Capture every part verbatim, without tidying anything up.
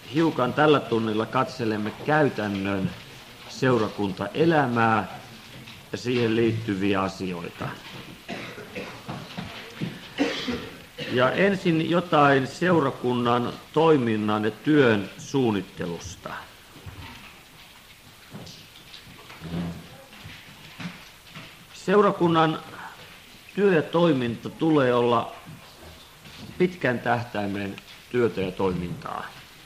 hiukan tällä tunnilla katselemme käytännön seurakuntaelämää ja siihen liittyviä asioita. Ja ensin jotain seurakunnan toiminnan ja työn suunnittelusta. Seurakunnan työ ja toiminta tulee olla pitkän tähtäimen työtä ja toimintaa.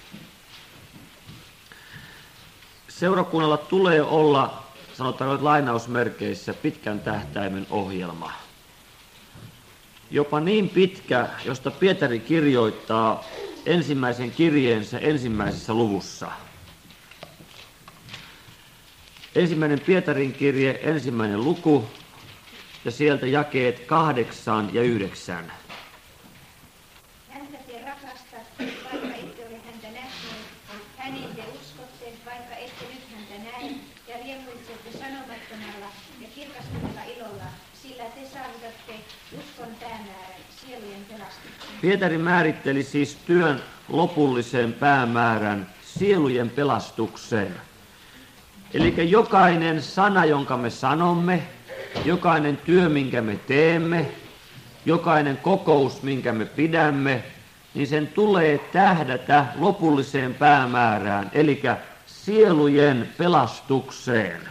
Seurakunnalla tulee olla, sanotaan lainausmerkeissä, pitkän tähtäimen ohjelma. Jopa niin pitkä, josta Pietari kirjoittaa ensimmäisen kirjeensä ensimmäisessä luvussa. Ensimmäinen Pietarin kirje, ensimmäinen luku, ja sieltä jakeet kahdeksan ja yhdeksän. Häntä te rakastatte, vaikka ette ole häntä nähneet. Hänen te uskotte, vaikka ette nyt häntä näe. Ja riemuitsette sanomattomalla ja kirkastuneella ilolla, sillä te saavutatte uskon päämäärän, sielujen pelastuksen. Pietari määritteli siis työn lopullisen päämäärän, sielujen pelastuksen. Eli jokainen sana, jonka me sanomme, jokainen työ, minkä me teemme, jokainen kokous, minkä me pidämme, niin sen tulee tähdätä lopulliseen päämäärään, eli sielujen pelastukseen.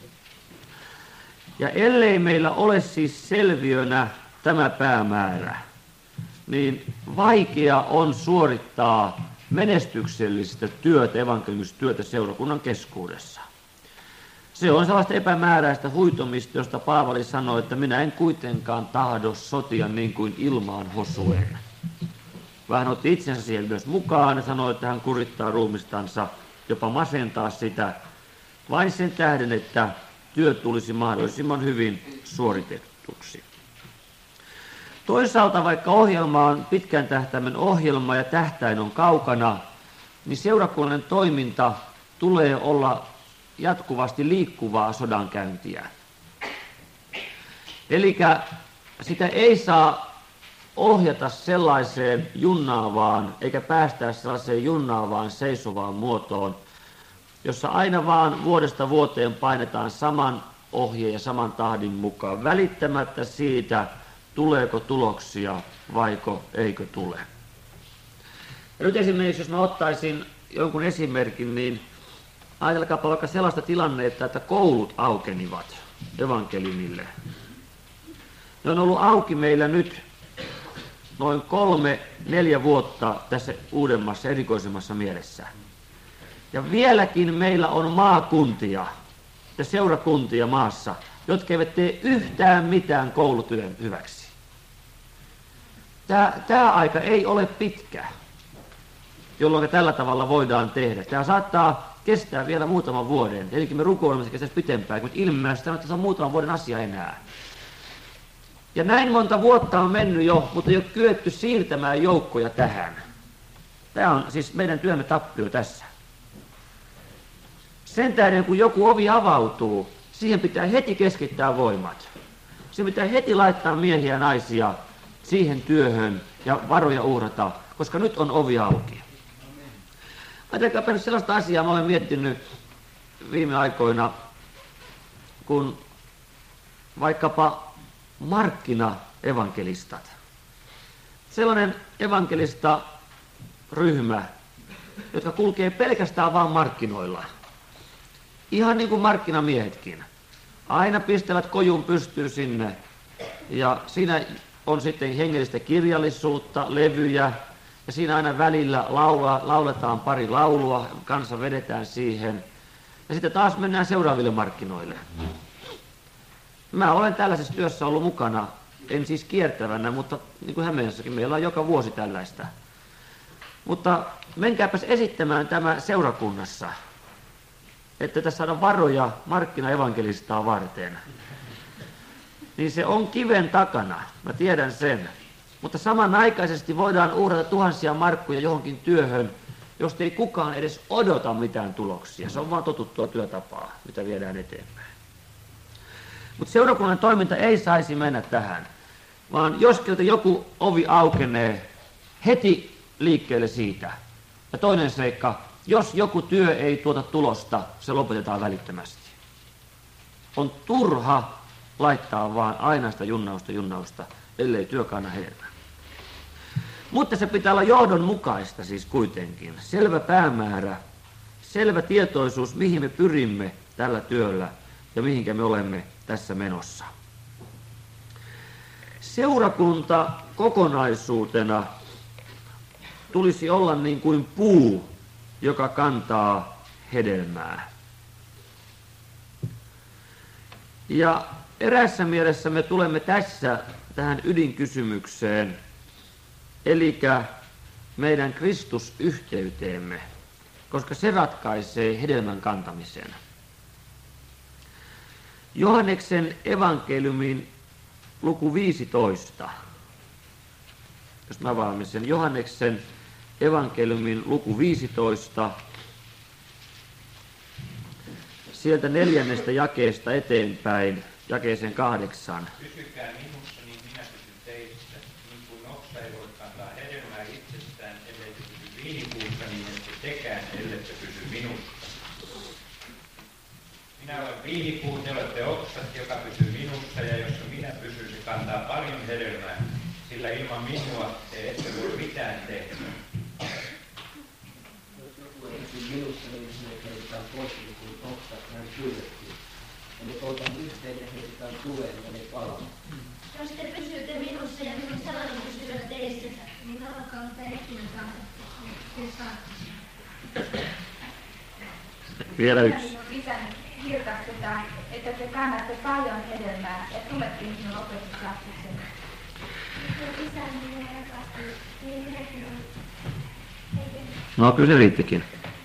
Ja ellei meillä ole siis selviönä tämä päämäärä, niin vaikea on suorittaa menestyksellistä työtä, evankeliumista työtä seurakunnan keskuudessa. Se on sellaista epämääräistä huitomista, josta Paavali sanoi, että minä en kuitenkaan tahdo sotia niin kuin ilmaan hosuen. Vähän otti itsensä siihen myös mukaan ja sanoi, että hän kurittaa ruumistansa, jopa masentaa sitä, vain sen tähden, että työ tulisi mahdollisimman hyvin suoritettuksi. Toisaalta vaikka ohjelma on pitkän tähtäimen ohjelma ja tähtäin on kaukana, niin seurakunnan toiminta tulee olla jatkuvasti liikkuvaa sodankäyntiä. Eli sitä ei saa ohjata sellaiseen junnaavaan, eikä päästää sellaiseen junnaavaan, seisovaan muotoon, jossa aina vaan vuodesta vuoteen painetaan saman ohjeen ja saman tahdin mukaan, välittämättä siitä, tuleeko tuloksia vaiko eikö tule. Ja nyt esimerkiksi, jos mä ottaisin jonkun esimerkin, niin ajatelkaapa vaikka sellaista tilannetta, että koulut aukenivat evankeliumille. Ne on ollut auki meillä nyt noin kolme, neljä vuotta tässä uudemmassa, erikoisemmassa mielessä. Ja vieläkin meillä on maakuntia ja seurakuntia maassa, jotka eivät tee yhtään mitään koulutyön hyväksi. Tämä, tämä aika ei ole pitkä, jolloin tällä tavalla voidaan tehdä. Tämä saattaa kestää vielä muutaman vuoden. Eli me rukoilemme, se kestäisi pitempään, mutta ilmeisesti että se on muutaman vuoden asia enää. Ja näin monta vuotta on mennyt jo, mutta ei ole kyetty siirtämään joukkoja tähän. Tämä on siis meidän työmme tappio tässä. Sen tähden, kun joku ovi avautuu, siihen pitää heti keskittää voimat. Siihen pitää heti laittaa miehiä ja naisia siihen työhön ja varoja uhrata, koska nyt on ovi auki. Ajatelkaapa nyt sellaista asiaa, mä olen miettinyt viime aikoina, kun vaikkapa markkinaevankelistat. Sellainen evankelista ryhmä, jotka kulkee pelkästään vain markkinoilla. Ihan niin kuin markkinamiehetkin. Aina pistävät kojun pystyyn sinne. Ja siinä on sitten hengellistä kirjallisuutta, levyjä. Ja siinä aina välillä laula, lauletaan pari laulua, kanssa vedetään siihen. Ja sitten taas mennään seuraaville markkinoille. Mä olen tällaisessa työssä ollut mukana, en siis kiertävänä, mutta niin kuin Hämeessäkin meillä on joka vuosi tällaista. Mutta menkääpäs esittämään tämä seurakunnassa, että tässä saadaan varoja markkinaevankelistaa varten. Niin se on kiven takana, mä tiedän sen. Mutta samanaikaisesti voidaan uhrata tuhansia markkuja johonkin työhön, josta ei kukaan edes odota mitään tuloksia. Se on vaan totuttua työtapaa, mitä viedään eteenpäin. Mutta seurakunnan toiminta ei saisi mennä tähän, vaan jos joku ovi aukenee, heti liikkeelle siitä. Ja toinen seikka, jos joku työ ei tuota tulosta, se lopetetaan välittömästi. On turha laittaa vaan aina sitä junnausta junnausta, ellei työ kanna hedelmää. Mutta se pitää olla johdonmukaista siis kuitenkin. Selvä päämäärä, selvä tietoisuus, mihin me pyrimme tällä työllä ja mihinkä me olemme tässä menossa. Seurakunta kokonaisuutena tulisi olla niin kuin puu, joka kantaa hedelmää. Ja eräässä mielessä me tulemme tässä tähän ydinkysymykseen, eli meidän Kristusyhteyteemme, koska se ratkaisee hedelmän kantamisen. Johanneksen evankeliumin luku viisitoista, jos mä avaamme sen, Johanneksen evankeliumin luku viisitoista, sieltä neljännestä jakeesta eteenpäin, jakeeseen kahdeksan. Pysykää minussa, niin minä pysyn teissä. Niin kuin oksa ei voi kantaa hedelmää itsestään, ellei se pysy viinipuussa, niin ette tekään, ellei se pysy minussa. Minä olen viinipuu, te olette oksat, joka pysyy minussa, ja jos minä pysyn, se kantaa paljon hedelmää, sillä ilman minua te ette voi mitään tehdä. Minussa niin ne heitetään pois, niin kuin oksat näin kylvettiin. Ja ne otetaan yhteen ja heitetään tuleen ja ne palaa. Jos te pysytte minussa ja minun sanani pysyvät teissä, niin alkaa olla ehtinyt kanssa. Vielä yksi. Isän kirkastutaan, että te kannatte paljon hedelmää ja tulette minun opetuslapseni. Isän minua rakasti, niin minäkin olen. No kyllä se riittikin.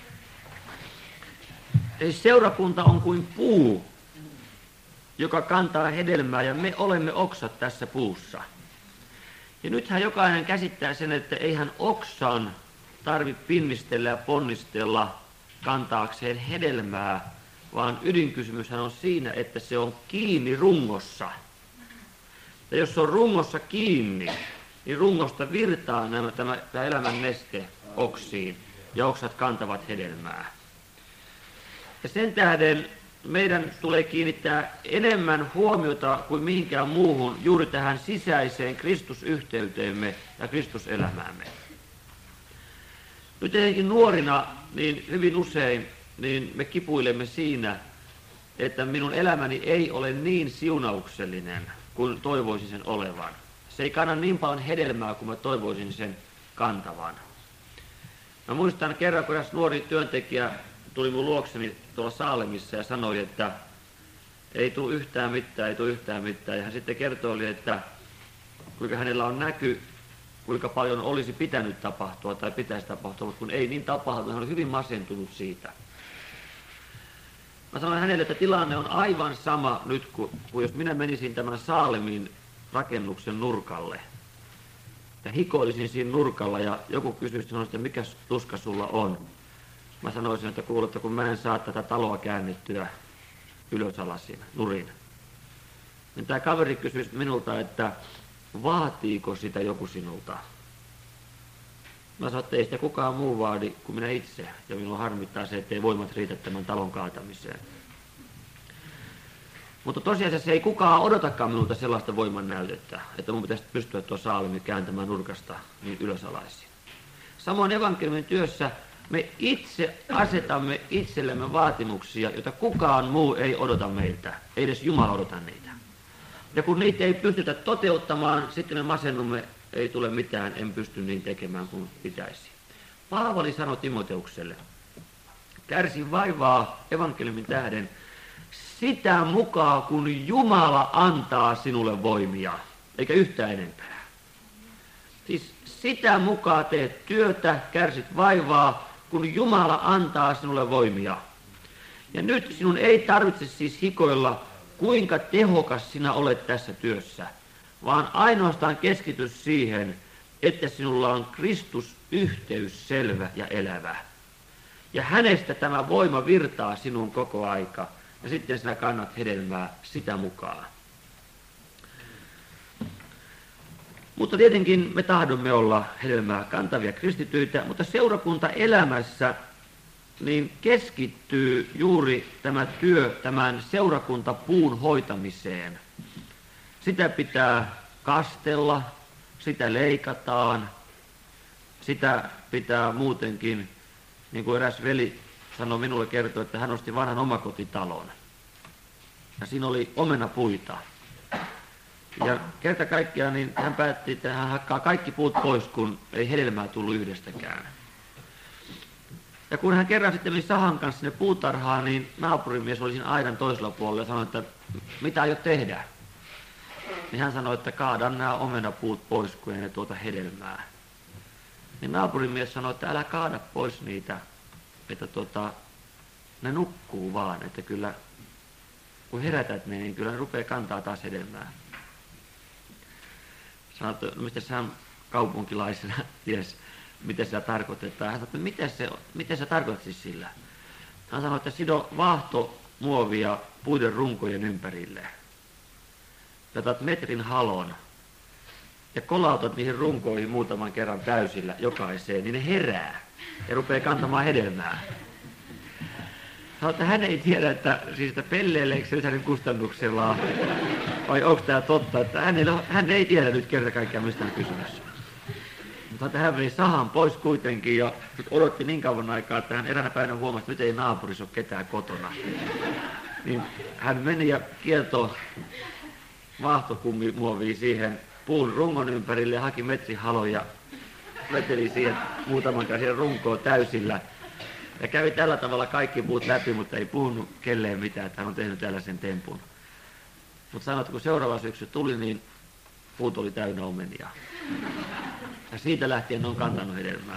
Eli seurakunta on kuin puu, joka kantaa hedelmää, ja me olemme oksat tässä puussa. Ja nythän jokainen käsittää sen, että eihän oksan tarvitse pinnistellä ja ponnistella kantaakseen hedelmää, vaan ydinkysymyshän on siinä, että se on kiinni rungossa. Ja jos se on rungossa kiinni, niin rungosta virtaa nämä, tämä, tämä elämän neste oksiin, ja oksat kantavat hedelmää. Ja sen tähden meidän tulee kiinnittää enemmän huomiota kuin mihinkään muuhun juuri tähän sisäiseen Kristusyhteyteemme ja Kristuselämäämme. Nyt tietenkin nuorina niin hyvin usein niin me kipuilemme siinä, että minun elämäni ei ole niin siunauksellinen kuin toivoisin sen olevan. Se ei kanna niin paljon hedelmää kuin mä toivoisin sen kantavan. Mä muistan kerran, kun eräs nuori työntekijä tuli mun luokseni tuolla Saalemissa ja sanoi, että ei tule yhtään mitään, ei tule yhtään mitään. Ja hän sitten kertoi, että kuinka hänellä on näky, kuinka paljon olisi pitänyt tapahtua tai pitäisi tapahtua, mutta kun ei niin tapahtunut, hän oli hyvin masentunut siitä. Mä sanoin hänelle, että tilanne on aivan sama nyt, kuin, kuin jos minä menisin tämän Saalemin rakennuksen nurkalle. Ja hikoilisin siinä nurkalla ja joku kysyisi, että mikä tuska sulla on. Mä sanoisin, että kuule, että kun mä en saa tätä taloa käännettyä ylösalasin, nurin. Niin tämä kaveri kysyisi minulta, että vaatiiko sitä joku sinulta. Mä sanoin, että ei sitä kukaan muu vaadi kuin minä itse. Ja minua harmittaa se, ettei voimat riitä tämän talon kaatamiseen. Mutta tosiasiassa ei kukaan odotakaan minulta sellaista voiman näytettä, että mun pitäisi pystyä tuo Saalemi kääntämään nurkasta niin ylösalaisin. Samoin evankeliumin työssä me itse asetamme itsellemme vaatimuksia, joita kukaan muu ei odota meiltä. Ei edes Jumala odota niitä. Ja kun niitä ei pystytä toteuttamaan, sitten me masennumme, ei tule mitään, en pysty niin tekemään kuin pitäisi. Paavali sanoi Timoteukselle, kärsi vaivaa evankeliumin tähden, sitä mukaan kun Jumala antaa sinulle voimia, eikä yhtään enempää. Siis sitä mukaan teet työtä, kärsit vaivaa, kun Jumala antaa sinulle voimia. Ja nyt sinun ei tarvitse siis hikoilla, kuinka tehokas sinä olet tässä työssä, vaan ainoastaan keskity siihen, että sinulla on Kristus-yhteys selvä ja elävä. Ja hänestä tämä voima virtaa sinun koko aika, ja sitten sinä kannat hedelmää sitä mukaan. Mutta tietenkin me tahdomme olla hedelmää kantavia kristityitä, mutta seurakuntaelämässä niin keskittyy juuri tämä työ tämän seurakuntapuun hoitamiseen. Sitä pitää kastella, sitä leikataan, sitä pitää muutenkin, niin kuin eräs veli sanoi minulle, kertoi, että hän osti vanhan omakotitalon. Ja siinä oli omenapuita. Ja kerta kaikkiaan niin hän päätti, että hän hakkaa kaikki puut pois, kun ei hedelmää tullut yhdestäkään. Ja kun hän kerran sitten meni sahan kanssa sinne puutarhaan, niin naapurimies oli siinä aidan toisella puolella ja sanoi, että mitä aiot tehdä? Niin hän sanoi, että kaadan nämä omenapuut pois, kun ei ne tuota hedelmää. Niin naapurimies sanoi, että älä kaada pois niitä, että tuota, ne nukkuu vaan, että kyllä kun herätät ne, niin kyllä ne rupeaa kantaa taas hedelmää. Sanoit, että no mistä hän kaupunkilaisena ties, mitä sitä tarkoitetaan. Hän sanoi, että miten se, miten se tarkoitat siis sillä? Hän sanoi, että sido vaahtomuovia puiden runkojen ympärille. Ja otat metrin halon ja kolautat niihin runkoihin muutaman kerran täysillä jokaiseen, niin ne herää ja rupeaa kantamaan hedelmää. Sanoi, että hän ei tiedä, että siis että pelleileekö se hänen kustannuksellaan vai onko tämä totta, että hän ei, hän ei tiedä nyt kerta kaikkiaan mistä on kysymys. Mutta hän meni sahan pois kuitenkin ja odotti niin kauan aikaa, että hän eräänä päivänä huomasi, että nyt ei naapurissa ole ketään kotona. Niin hän meni ja kieltoi vaahtokummimuovia siihen puun rungon ympärille ja haki metrihalon ja veteli siihen muutaman kerran siihen runkoon täysillä. Ja kävi tällä tavalla kaikki puut läpi, mutta ei puhunut kelleen mitään, että hän on tehnyt tällaisen tempun. Mutta sanoi, että kun seuraava syksy tuli, niin puut oli täynnä omenia. Ja siitä lähtien ne on kantanut hedelmää.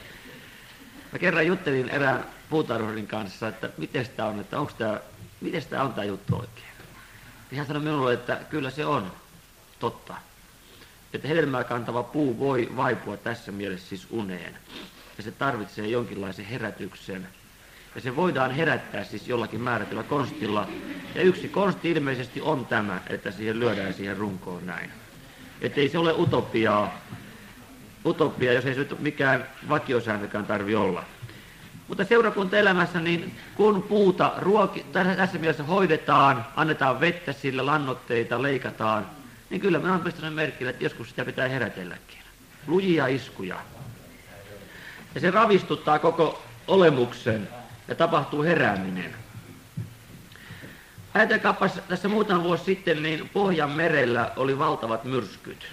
Mä kerran juttelin erään puutarhurin kanssa, että miten tämä on, että onko tämä, miten tämä on tämä juttu oikein. Ja hän sanoi minulle, että kyllä se on totta. Että hedelmää kantava puu voi vaipua tässä mielessä siis uneen. Ja se tarvitsee jonkinlaisen herätyksen. Ja se voidaan herättää siis jollakin määrätyllä konstilla. Ja yksi konsti ilmeisesti on tämä, että siihen lyödään siihen runkoon näin. Että ei se ole utopiaa, utopia, jos ei se mikään vakiosääntökään tarvitse olla. Mutta seurakuntaelämässä, niin kun puuta ruoki, tässä mielessä hoidetaan, annetaan vettä sille, lannoitteita, leikataan, niin kyllä minä olen pistänyt merkille, että joskus sitä pitää herätelläkin. Lujia iskuja. Ja se ravistuttaa koko olemuksen ja tapahtuu herääminen. Ajatelkaapas, tässä muutama vuosi sitten niin Pohjanmerellä oli valtavat myrskyt.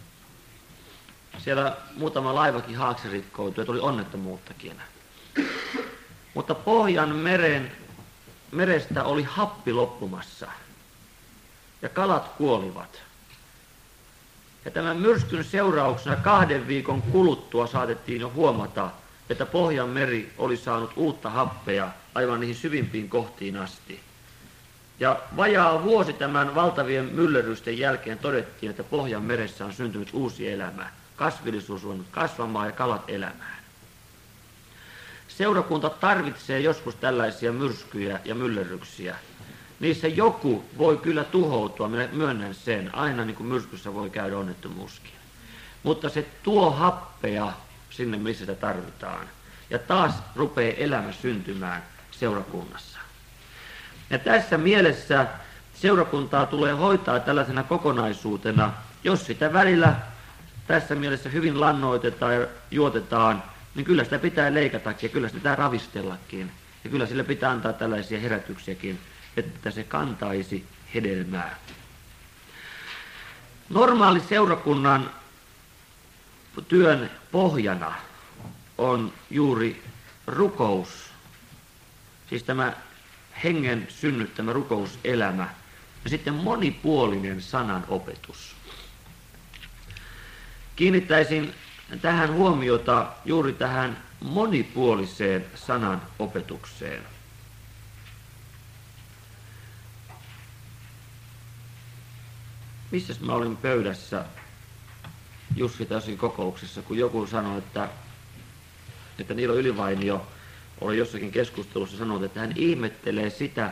Siellä muutama laivakin haaksirikkoutui ja tuli onnettomuuttakin. Mutta Pohjanmeren merestä oli happi loppumassa ja kalat kuolivat. Ja tämän myrskyn seurauksena kahden viikon kuluttua saatettiin jo huomata, että Pohjanmeri oli saanut uutta happea aivan niihin syvimpiin kohtiin asti. Ja vajaa vuosi tämän valtavien myllerrysten jälkeen todettiin, että Pohjanmeressä on syntynyt uusi elämä. Kasvillisuus on kasvamaan ja kalat elämään. Seurakunta tarvitsee joskus tällaisia myrskyjä ja myllerryksiä. Niissä joku voi kyllä tuhoutua, minä myönnän sen, aina niin kuin myrskyssä voi käydä onnettomuuskin. Mutta se tuo happea sinne, missä sitä tarvitaan. Ja taas rupeaa elämä syntymään seurakunnassa. Ja tässä mielessä seurakuntaa tulee hoitaa tällaisena kokonaisuutena, jos sitä välillä tässä mielessä hyvin lannoitetaan ja juotetaan, niin kyllä sitä pitää leikatakin ja kyllä sitä pitää ravistellakin. Ja kyllä sille pitää antaa tällaisia herätyksiäkin, että se kantaisi hedelmää. Normaali seurakunnan työn pohjana on juuri rukous, siis tämä hengen synnyttämä rukouselämä ja sitten monipuolinen sanan opetus. Kiinnittäisin tähän huomiota juuri tähän monipuoliseen sanan opetukseen. Missäs mä olin pöydässä Jussi Tassin kokouksessa, kun joku sanoi, että, että Niilo Ylivainio oli jossakin keskustelussa sanonut, että hän ihmettelee sitä,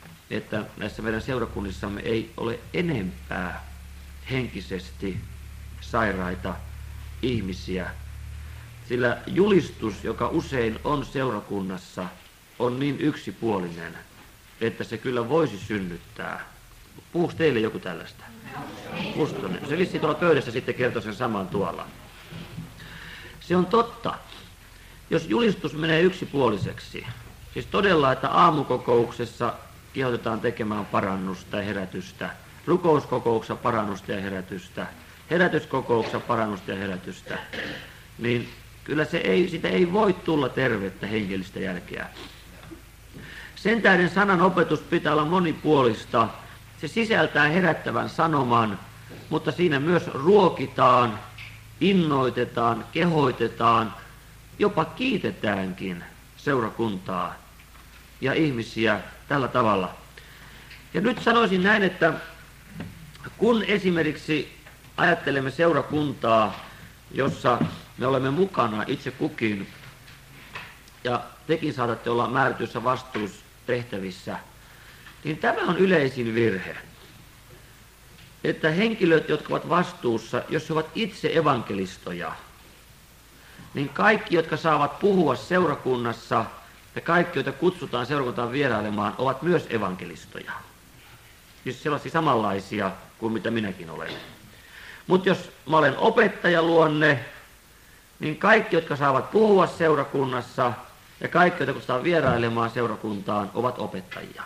että näissä meidän seurakunnissamme ei ole enempää henkisesti sairaita ihmisiä. Sillä julistus, joka usein on seurakunnassa, on niin yksipuolinen, että se kyllä voisi synnyttää. Puhuuko teille joku tällaista? Mustonen. Se vissiin tuolla pöydässä sitten kertoo sen saman tuolla. Se on totta. Jos julistus menee yksipuoliseksi, siis todella, että aamukokouksessa kehotetaan tekemään parannusta ja herätystä, rukouskokouksessa parannusta ja herätystä, herätyskokouksessa parannusta ja herätystä, niin kyllä se ei, sitä ei voi tulla tervettä hengellistä jälkeä. Sen tähden sanan opetus pitää olla monipuolista. Se sisältää herättävän sanoman, mutta siinä myös ruokitaan, innoitetaan, kehoitetaan, jopa kiitetäänkin seurakuntaa ja ihmisiä tällä tavalla. Ja nyt sanoisin näin, että kun esimerkiksi ajattelemme seurakuntaa, jossa me olemme mukana itse kukin, ja tekin saatatte olla määrätyissä vastuustehtävissä, niin tämä on yleisin virhe. Että henkilöt, jotka ovat vastuussa, jos he ovat itse evankelistoja, niin kaikki, jotka saavat puhua seurakunnassa, ja kaikki, joita kutsutaan seurakuntaan vierailemaan, ovat myös evankelistoja. Siis sellaisia samanlaisia kuin mitä minäkin olen. Mutta jos mä olen opettajaluonne, niin kaikki, jotka saavat puhua seurakunnassa, ja kaikki, joita kutsutaan vierailemaan seurakuntaan, ovat opettajia.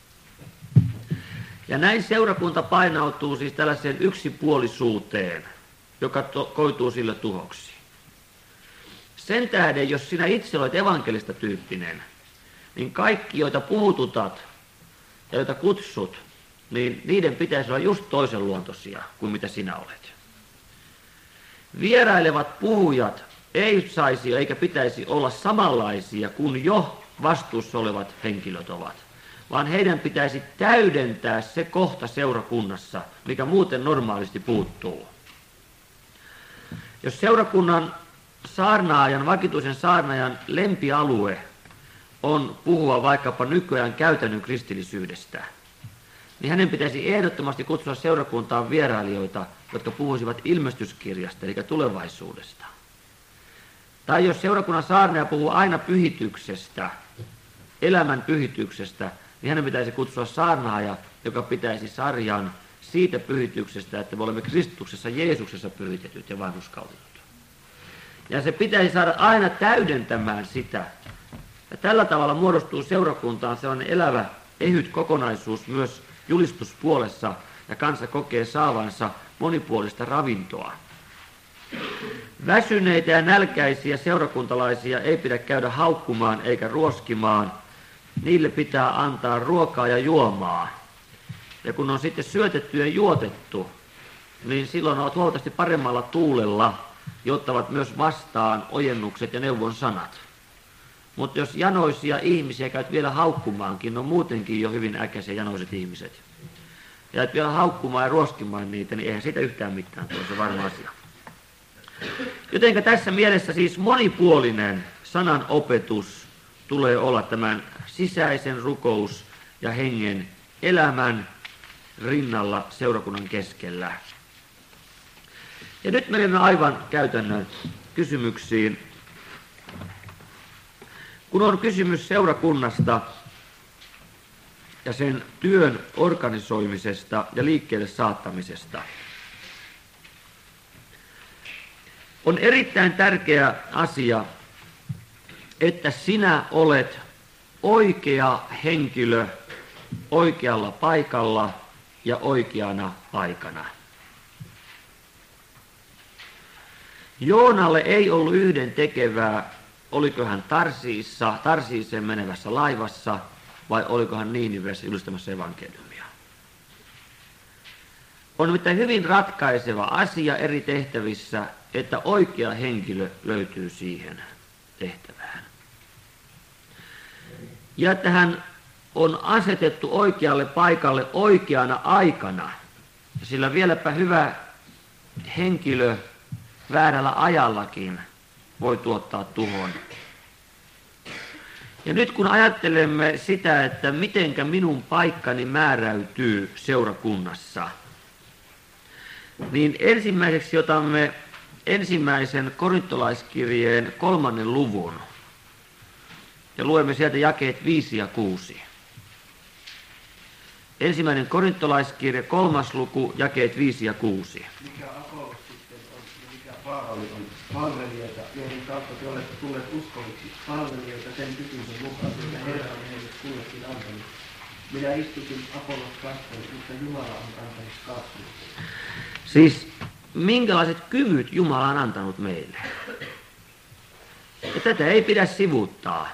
Ja näin seurakunta painautuu siis tällaiseen yksipuolisuuteen, joka to- koituu sille tuhoksi. Sen tähden, jos sinä itse olet evankelista tyyppinen, niin kaikki, joita puhututat ja joita kutsut, niin niiden pitäisi olla just toisen luontoisia kuin mitä sinä olet. Vierailevat puhujat ei saisi eikä pitäisi olla samanlaisia kuin jo vastuussa olevat henkilöt ovat, vaan heidän pitäisi täydentää se kohta seurakunnassa, mikä muuten normaalisti puuttuu. Jos seurakunnan saarnaajan, vakituisen saarnaajan lempialue on puhua vaikkapa nykyään käytännön kristillisyydestä, niin hänen pitäisi ehdottomasti kutsua seurakuntaan vierailijoita, jotka puhuisivat ilmestyskirjasta, eli tulevaisuudesta. Tai jos seurakunnan saarnaaja puhuu aina pyhityksestä, elämän pyhityksestä, niin hänen pitäisi kutsua saarnaaja, joka pitäisi sarjan siitä pyhityksestä, että me olemme Kristuksessa, Jeesuksessa pyhitetyt ja vanhurskautetut. Ja se pitäisi saada aina täydentämään sitä. Ja tällä tavalla muodostuu seurakuntaan sellainen elävä, ehyt kokonaisuus myös julistuspuolessa, ja kansa kokee saavansa monipuolista ravintoa. Väsyneitä ja nälkäisiä seurakuntalaisia ei pidä käydä haukkumaan eikä ruoskimaan. Niille pitää antaa ruokaa ja juomaa. Ja kun on sitten syötetty ja juotettu, niin silloin ovat huomattavasti paremmalla tuulella, jotta ovat myös vastaan ojennukset ja neuvon sanat. Mutta jos janoisia ihmisiä käyt vielä haukkumaankin, on muutenkin jo hyvin äkäisiä janoiset ihmiset. Ja et vielä haukkumaan ja ruoskimaan niitä, niin eihän siitä yhtään mitään tule, se varma asia. Jotenka tässä mielessä siis monipuolinen sanan opetus tulee olla tämän sisäisen rukous ja hengen elämän rinnalla seurakunnan keskellä. Ja nyt menemme aivan käytännön kysymyksiin. Kun on kysymys seurakunnasta ja sen työn organisoimisesta ja liikkeelle saattamisesta, on erittäin tärkeä asia, että sinä olet oikea henkilö oikealla paikalla ja oikeana aikana. Joonalle ei ollut yhden tekevää, oliko hän Tarsiissa, Tarsiiseen menevässä laivassa vai oliko hän Niinivessä julistamassa evankeliumia. On nimittäin hyvin ratkaiseva asia eri tehtävissä, että oikea henkilö löytyy siihen tehtävään. Ja että hän on asetettu oikealle paikalle oikeana aikana, sillä vieläpä hyvä henkilö väärällä ajallakin voi tuottaa tuhon. Ja nyt kun ajattelemme sitä, että mitenkä minun paikkani määräytyy seurakunnassa, Niin ensimmäiseksi otamme ensimmäisen korintolaiskirjeen kolmannen luvun ja luemme sieltä jakeet viisi ja kuusi. Ensimmäinen korintolaiskirje, kolmas luku, jakeet viisi ja kuusi. Mikä Apollos sitten on ja mikä Paavali on palvelijoita, joiden kautta te olette tulleet uskoviksi, palvelijoita sen kykynsä mukaan, mitä Herra on heille kullekin antanut. Minä istutin Apollos kasvoin, mutta Jumala on antanut kasvun. Siis minkälaiset kyvyt Jumala on antanut meille? Ja tätä ei pidä sivuuttaa.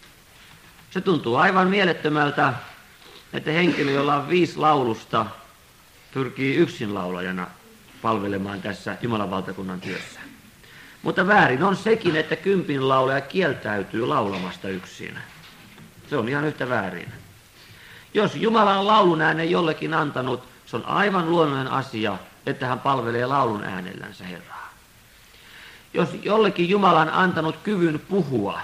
Se tuntuu aivan mielettömältä, että henkilö, jolla on viisi laulusta, pyrkii yksin laulajana palvelemaan tässä Jumalan valtakunnan työssä. Mutta väärin on sekin, että kympin laulaja kieltäytyy laulamasta yksin. Se on ihan yhtä väärin. Jos Jumala on laulun äänen jollekin antanut, se on aivan luonnollinen asia, että hän palvelee laulun äänellänsä Herraa. Jos jollekin Jumala on antanut kyvyn puhua,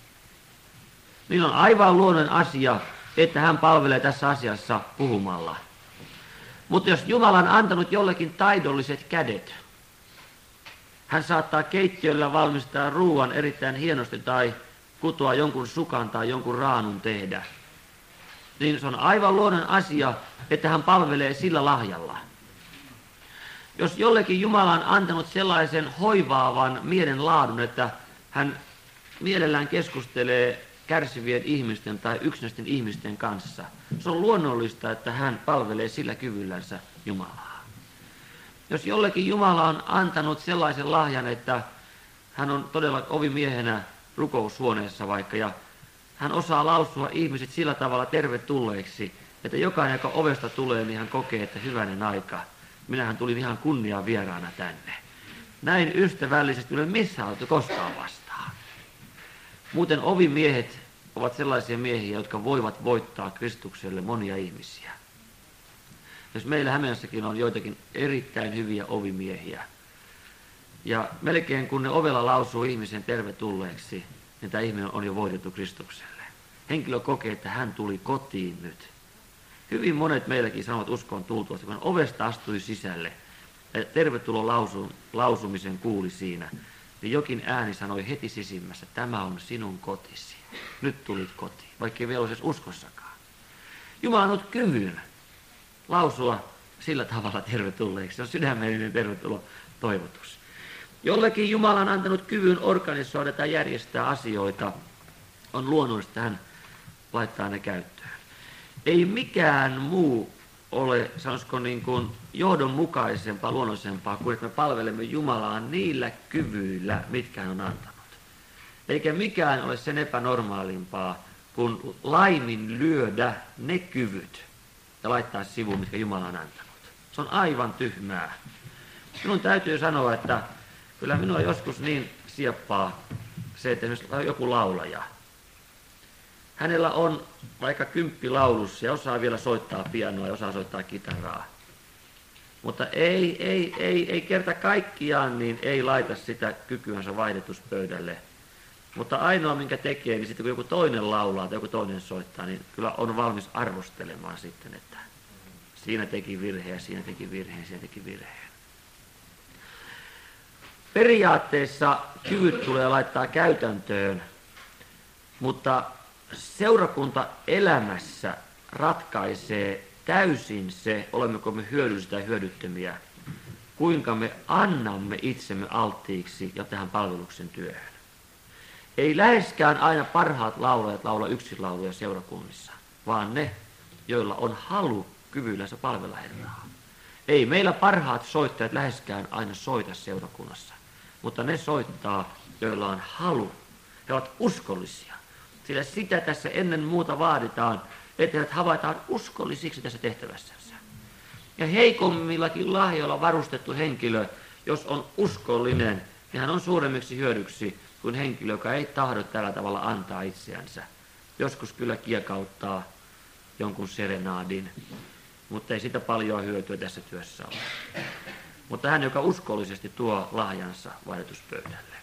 niin on aivan luonnollinen asia, että hän palvelee tässä asiassa puhumalla. Mutta jos Jumala on antanut jollekin taidolliset kädet, hän saattaa keittiöllä valmistaa ruoan erittäin hienosti tai kutoa jonkun sukan tai jonkun raanun tehdä, niin se on aivan luonnollinen asia, että hän palvelee sillä lahjalla. Jos jollekin Jumala on antanut sellaisen hoivaavan mielen laadun, että hän mielellään keskustelee kärsivien ihmisten tai yksinäisten ihmisten kanssa, se on luonnollista, että hän palvelee sillä kyvyllänsä Jumalaa. Jos jollekin Jumala on antanut sellaisen lahjan, että hän on todella ovimiehenä rukoushuoneessa vaikka, ja hän osaa lausua ihmiset sillä tavalla tervetulleiksi, että jokainen, joka ovesta tulee, niin hän kokee, että hyvänen aika. Minähän tulin ihan kunniaa vieraana tänne. Näin ystävällisesti ei missään oltu koskaan vastaan. Muuten ovimiehet ovat sellaisia miehiä, jotka voivat voittaa Kristukselle monia ihmisiä. Jos meillä Hämeessäkin on joitakin erittäin hyviä ovimiehiä, ja melkein kun ne ovella lausuu ihmisen tervetulleeksi, niin tämä ihminen on jo voitettu Kristukselle. Henkilö kokee, että hän tuli kotiin nyt. Hyvin monet meilläkin sanovat uskon tultuessa, kun ovesta astui sisälle, ja tervetulo lausun, lausumisen kuuli siinä, niin jokin ääni sanoi heti sisimmässä, tämä on sinun kotisi. Nyt tulit kotiin, vaikka ei vielä olisi uskossakaan. Jumala on ollut kyvyn lausua sillä tavalla tervetulleeksi. Se on sydämellinen tervetulo toivotus. Jollekin Jumala on antanut kyvyn organisoida tai järjestää asioita. On luonnollista, että hän laittaa ne käyttöön. Ei mikään muu ole, sanoisiko niin kuin johdonmukaisempaa, luonnollisempaa, kuin että me palvelemme Jumalaa niillä kyvyillä, mitkä hän on antanut. Eikä mikään ole sen epänormaalimpaa, kuin laimin lyödä ne kyvyt ja laittaa sivuun, mitkä Jumala on antanut. Se on aivan tyhmää. Minun täytyy sanoa, että kyllä minua joskus niin sieppaa se, että esimerkiksi joku laulaja. Hänellä on vaikka kymppi laulussa ja osaa vielä soittaa pianoa ja osaa soittaa kitaraa. Mutta ei, ei, ei, ei kerta kaikkiaan, niin ei laita sitä kykyänsä vaihdetuspöydälle. Mutta ainoa, minkä tekee, niin sitten kun joku toinen laulaa tai joku toinen soittaa, niin kyllä on valmis arvostelemaan sitten, että siinä teki virheen, siinä teki virheen, siinä teki virheen. Periaatteessa kyvyt tulee laittaa käytäntöön, mutta seurakunta elämässä ratkaisee täysin se, olemmeko me hyödyllisiä tai hyödyttömiä, kuinka me annamme itsemme alttiiksi ja tähän palveluksen työhön. Ei läheskään aina parhaat laulajat laula yksin lauluja seurakunnissa, vaan ne, joilla on halu kyvyllänsä palvella Herraa. Ei meillä parhaat soittajat läheskään aina soita seurakunnassa, mutta ne soittaa, joilla on halu. He ovat uskollisia, sillä sitä tässä ennen muuta vaaditaan, että heidät havaitaan uskollisiksi tässä tehtävässänsä. Ja heikommillakin lahjoilla varustettu henkilö, jos on uskollinen, niin hän on suuremmiksi hyödyksi kuin henkilö, joka ei tahdo tällä tavalla antaa itseänsä. Joskus kyllä kiekauttaa jonkun serenaadin, mutta ei sitä paljon hyötyä tässä työssä ole. Mutta hän, joka uskollisesti tuo lahjansa vaihdetuspöydälle.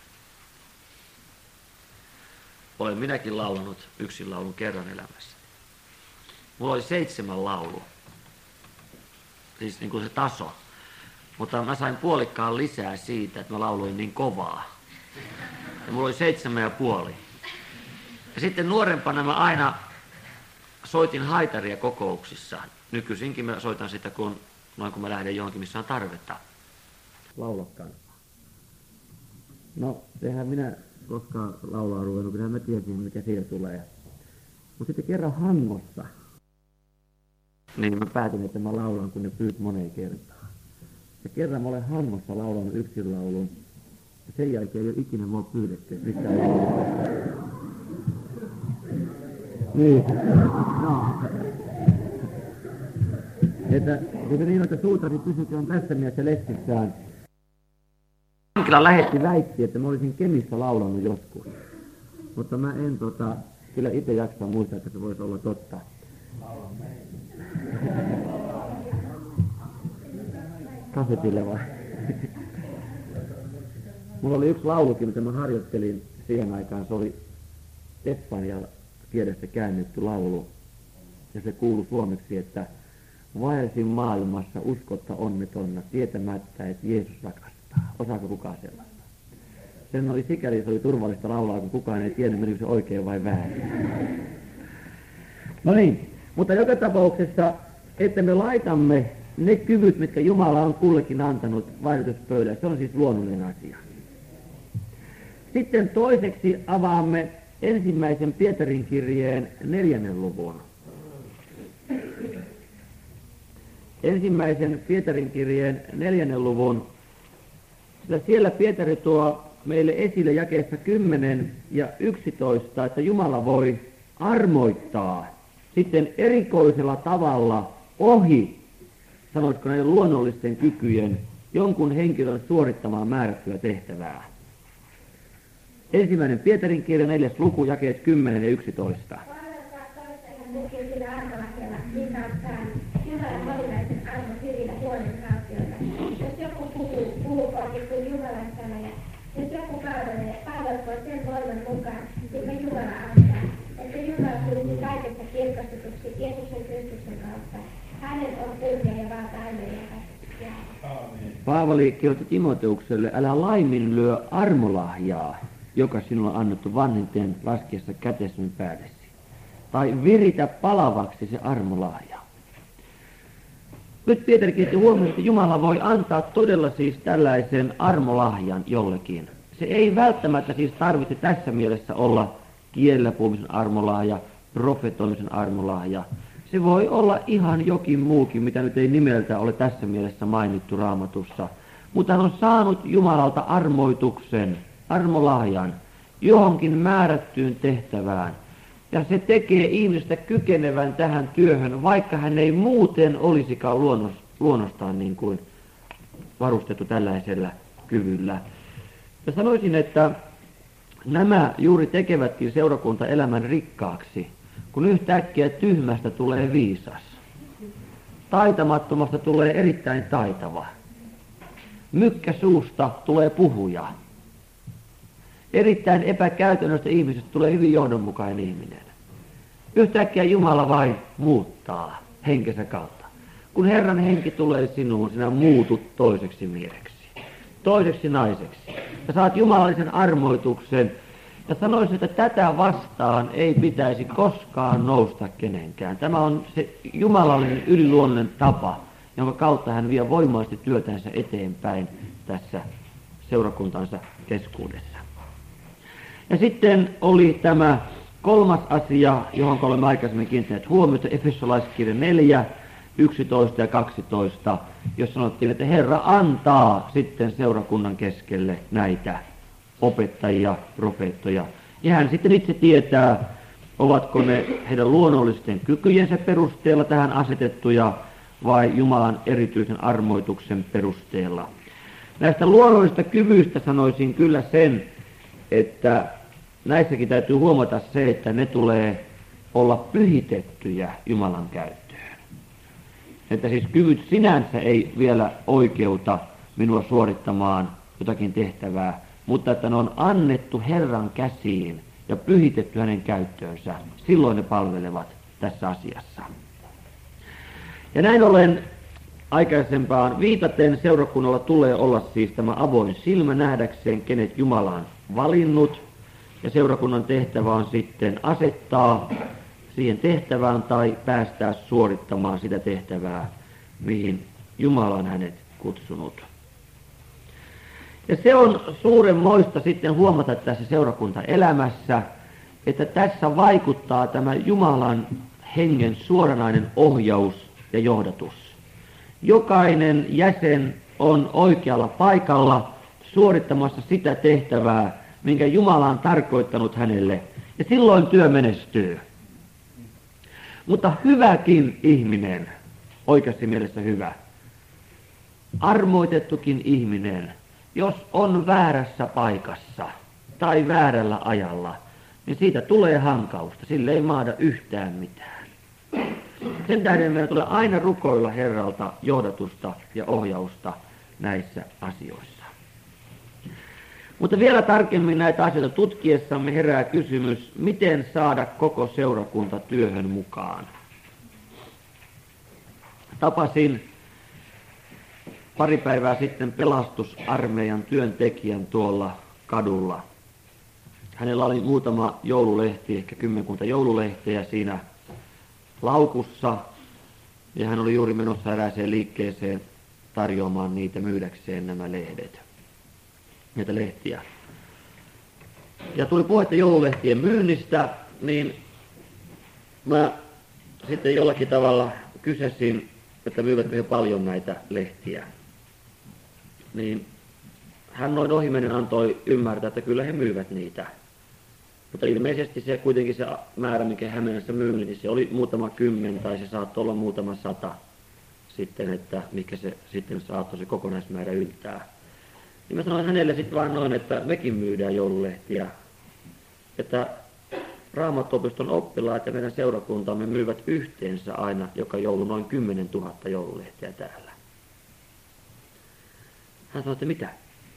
Olen minäkin laulanut yksin laulun kerran elämässä. Mulla oli seitsemän laulu, siis niin kuin se taso. mutta mä sain puolikkaan lisää siitä, että mä lauloin niin kovaa. Ja mulla oli seitsemän ja puoli. Ja sitten nuorempana mä aina soitin haitaria kokouksissa. Nykyisinkin mä soitan sitä, kun, noin kun mä lähden johonkin, missä on tarvetta. Laulakaan. No, sehän minä koskaan laulaa ruvennut, kyllähän mä tiesin, mikä siitä tulee. Mutta sitten kerran Hangossa, niin mä päätin, että mä laulan, kun ne pyyt moneen kertaan. Ja kerran mä olen Hangossa laulanut yksin laulun, ja sen jälkeen ei ole ikinä mua pyydetty mitään laulua. Niin. No. Että, että niin, että suutari pysytään tässä mielessä lestissään. Vankila lähetti väitti, että mä olisin Kemissä laulanut joskus. Mutta mä en tota, kyllä itse jaksaa muistaa, että se voisi olla totta. Kasetille vai? Mulla oli yksi laulukin, mitä mä harjoittelin siihen aikaan. Se oli espanjan kielestä käännetty laulu. Ja se kuului suomeksi, että vaelsin maailmassa uskotta onnetonna, tietämättä, että Jeesus rakastaa. Osaako kukaan sellaista? Sen oli sikäli, se oli turvallista laulaa, kun kukaan ei tiennyt, menikö se oikein vai väärin. No niin, mutta joka tapauksessa, että me laitamme ne kyvyt, mitkä Jumala on kullekin antanut vaihdotuspöydälle, se on siis luonnollinen asia. Sitten toiseksi avaamme ensimmäisen Pietarin kirjeen neljännen luvun. Ensimmäisen Pietarin kirjeen neljännen luvun, sillä siellä Pietari tuo meille esille jakeessa kymmenen ja yksitoista, että Jumala voi armoittaa sitten erikoisella tavalla ohi, sanoisiko näiden luonnollisten kykyjen, jonkun henkilön suorittamaan määrättyä tehtävää. Ensimmäinen Pietarin kirja, neljäs luku, jakeet kymmenen ja yksitoista. Jumalan valinnaisen arvon hyvillä huonen haltijoilla. Jos joku puhuu, puhukoonkin kuin Jumalan sanoja. Jos joku palvelee, palvelkoon sen voiman mukaan, joka Jumala antaa. Että Jumala tulisi kaikessa kirkastutuksi Jeesuksen Kristuksen kautta. Hänen on kunnia ja valta aina ja Paavali kirjoitti Timoteukselle, älä laiminlyö armolahjaa, joka sinulle on annettu vanhempien laskiessa kätesi päädesi. Tai viritä palavaksi se armolahja. Nyt Pietari kiinnitti huomioon, että Jumala voi antaa todella siis tällaisen armolahjan jollekin. Se ei välttämättä siis tarvitse tässä mielessä olla kielellä puhumisen armolahja, profetoimisen armolahja. Se voi olla ihan jokin muukin, mitä nyt ei nimeltä ole tässä mielessä mainittu Raamatussa. Mutta hän on saanut Jumalalta armoituksen, armolahjan, johonkin määrättyyn tehtävään. Ja se tekee ihmistä kykenevän tähän työhön, vaikka hän ei muuten olisikaan luonnos, luonnostaan niin kuin varustettu tällaisella kyvyllä. Ja sanoisin, että nämä juuri tekevätkin seurakuntaelämän rikkaaksi, kun yhtäkkiä tyhmästä tulee viisas. Taitamattomasta tulee erittäin taitava. Mykkäsuusta tulee puhuja. Erittäin epäkäytännöstä ihmisestä tulee hyvin johdonmukainen ihminen. Yhtäkkiä Jumala vain muuttaa henkensä kautta. Kun Herran henki tulee sinuun, sinä muutut toiseksi mieheksi, toiseksi naiseksi. Ja saat jumalallisen armoituksen. Ja sanoisin, että tätä vastaan ei pitäisi koskaan nousta kenenkään. Tämä on se jumalallinen yliluonnollinen tapa, jonka kautta hän vie voimaisesti työtänsä eteenpäin tässä seurakuntansa keskuudessa. Ja sitten oli tämä kolmas asia, johon olemme aikaisemmin kiinnittäneet huomiota, Efesolaiskirja neljä, yksitoista ja kaksitoista, jos sanottiin, että Herra antaa sitten seurakunnan keskelle näitä opettajia, profeettoja. Ja hän sitten itse tietää, ovatko ne heidän luonnollisten kykyjensä perusteella tähän asetettuja vai Jumalan erityisen armoituksen perusteella. Näistä luonnollisista kyvyistä sanoisin kyllä sen, että näissäkin täytyy huomata se, että ne tulee olla pyhitettyjä Jumalan käyttöön. Että siis kyvyt sinänsä ei vielä oikeuta minua suorittamaan jotakin tehtävää, mutta että ne on annettu Herran käsiin ja pyhitetty hänen käyttöönsä. Silloin ne palvelevat tässä asiassa. Ja näin ollen aikaisempaan viitaten seurakunnalla tulee olla siis tämä avoin silmä nähdäkseen, kenet Jumala on valinnut. Ja seurakunnan tehtävä on sitten asettaa siihen tehtävään tai päästää suorittamaan sitä tehtävää, mihin Jumala on hänet kutsunut. Ja se on suurenmoista sitten huomata tässä seurakuntaelämässä, että tässä vaikuttaa tämä Jumalan hengen suoranainen ohjaus ja johdatus. Jokainen jäsen on oikealla paikalla suorittamassa sitä tehtävää, minkä Jumala on tarkoittanut hänelle, ja silloin työ menestyy. Mutta hyväkin ihminen, oikeassa mielessä hyvä, armoitettukin ihminen, jos on väärässä paikassa tai väärällä ajalla, niin siitä tulee hankausta, sille ei maada yhtään mitään. Sen tähden meidän tulee aina rukoilla Herralta johdatusta ja ohjausta näissä asioissa. Mutta vielä tarkemmin näitä asioita tutkiessamme herää kysymys, miten saada koko seurakunta työhön mukaan. Tapasin pari päivää sitten pelastusarmeijan työntekijän tuolla kadulla. Hänellä oli muutama joululehti, ehkä kymmenkunta joululehteä siinä laukussa, ja hän oli juuri menossa erääseen liikkeeseen tarjoamaan niitä myydäkseen nämä lehdet, näitä lehtiä. Ja tuli puhetta joululehtien myynnistä, niin mä sitten jollakin tavalla kysäsin, että myyvätkö he paljon näitä lehtiä. Niin hän noin ohimennen antoi ymmärtää, että kyllä he myyvät niitä. Mutta ilmeisesti se kuitenkin se määrä, mikä Hämeenässä myy, niin se oli muutama kymmen tai se saattoi olla muutama sata sitten, että mikä se sitten saattoi se kokonaismäärä yltää. Niin mä sanoin hänelle sitten vaan noin, että mekin myydään joululehtiä, että Raamattuopiston oppilaat ja meidän seurakuntamme myyvät yhteensä aina joka joulu noin kymmenen tuhatta joululehtiä täällä. Hän sanoi, että mitä?